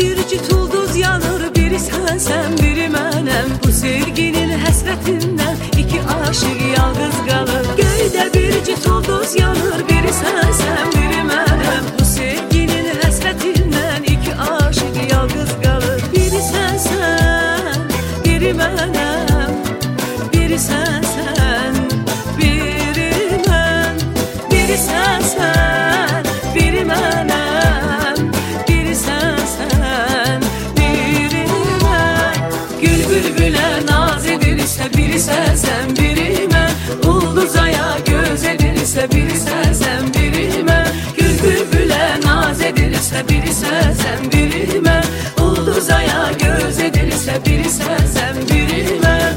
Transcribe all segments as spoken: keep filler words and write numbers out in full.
bir cüt ulduz yanır, biri sensen biri mənem. Bu sevginin həsrətindən iki aşık yalnız qalır. Göydə bir cüt ulduz yanır, biri sensen biri mənem. Bu sevginin həsrətindən iki aşık yalnız qalır. Biri sensen biri mənem, biri sensen biri mən. Biri sensen biri mənem, biri sensen biri mən. Gül bülbülə naz edirsə biri sensen biri mən. Ulduz aya göz edirsə biri sensen biri mən. Gül bülbülə naz edirsə biri sensen biri mən. Ulduz aya göz edirsə biri sensen biri mən.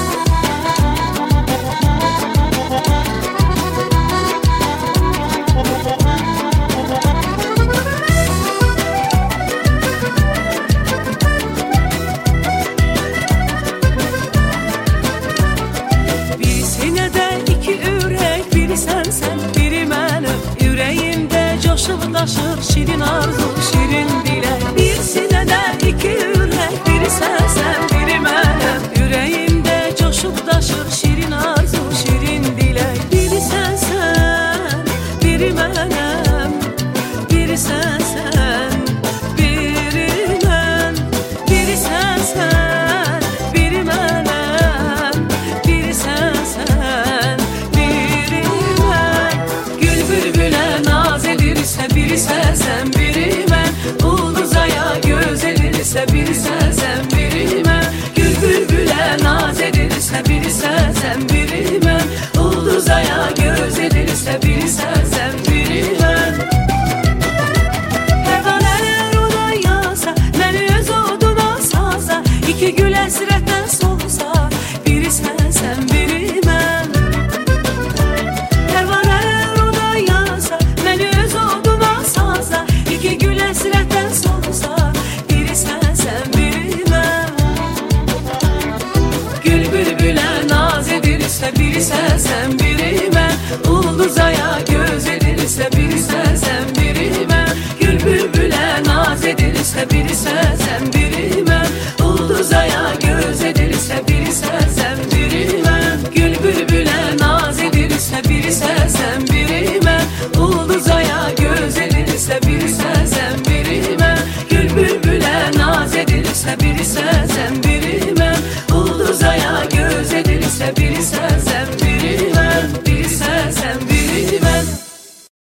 Sensen biri mənim, ürəyimdə coşub daşır şirin arzu, şirin dilək. Bir sinədə iki ürək, biri sensen biri mənim, ürəyimdə coşub daşır şirin arzu, şirin dilək. Biri sensen biri mənim, biri sensen biri mən. Biri sensen biri mənim, biri sensen biri sensen biri mən. Ulduz aya göz edirsə biri sensen biri mən. Gül bülbülə naz edirsə biri sensen biri mən. Ulduz aya göz edirsə biri sensen biri mən. Həvalələr oda yasa, məni öz oduna salsa, iki gül əsrətdən solsa, biri sensen biri mən. İki gül əsrətdən solsa, biri sensen biri mən. Gül bülbülə naz edirsə biri sensen biri mən. Ulduz aya göz edirsə biri sensen biri mən. Gül bülbülə naz edirsə biri sensen biri mən. Ulduz aya göz edirsə biri sensen biri mən. Gül bülbülə naz edirsə biri sensen biri mən. Ulduz aya göz edirsə biri sensen biri mən. Gül bülbülə naz edirsə biri sensen biri mən. Ulduz aya göz edirsə biri sensen biri mən.